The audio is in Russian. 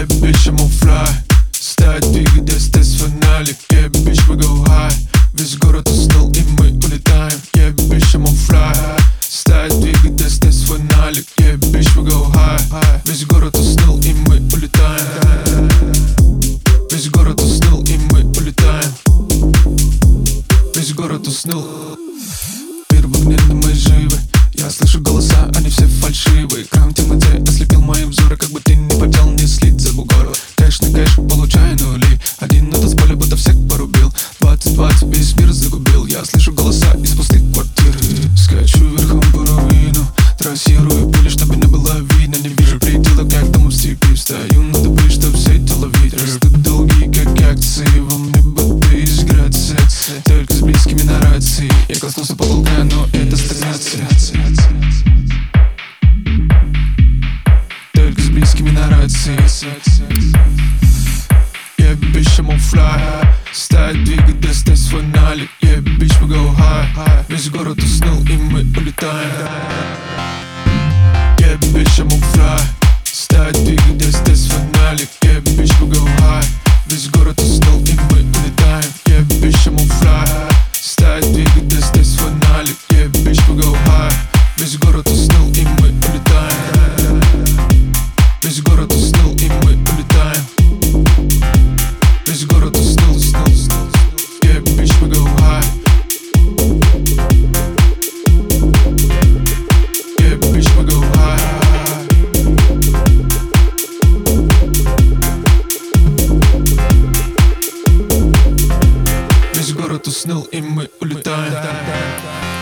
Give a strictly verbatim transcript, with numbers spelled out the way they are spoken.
Yeah, bitch, I'm on fly. Ставит двигатель, тест финалик. Yeah, bitch, we go high. Весь город уснул и мы улетаем. Yeah, bitch, I'm on fly. Ставит двигатель, тест финалик. Yeah, bitch, we go high. Весь город уснул и мы улетаем. Весь город уснул и мы улетаем. Весь город уснул. Первый гнев, но мы живы. Я слышу голоса, они все фальшивые. Крам в темноте ослепил мои взоры, как бы ты не хотел не слить за бугор. Кэш на кэш, получаю нули. Один на танцполе, будто всех порубил. Двадцать двадцать, весь мир загубил. Я слышу голоса из пустых квартир. Скачу верхом по равину, трассирую пули, чтобы не было видно. Не вижу предела, как там в степи. Встаю на дубы, чтоб все это ловить. Растут долги, как акции. Во мне будто дисграция. Только с близкими на рации. Я коснулся потолка, но это стагнация. Только с близкими на рации. Yeah, bitch, I'm on fly. Ставит двигатель, тест финалик. Yeah, bitch, we go high. Весь город уснул и мы улетаем. Yeah, bitch, I'm on fly. Ставит двигатель, тест финалик. Yeah, bitch, we go high. Весь город уснул и мы улетаем. Yeah, bitch, I'm on fly. Ставит двигатель, тест финалик. Yeah, bitch, we go high. Весь город уснул и мы улетаем. Весь город уснул и мы улетаем. Весь город уснул, уснул, уснул. Yeah, bitch, we go high. Yeah, bitch, we go high. Весь город уснул и мы улетаем.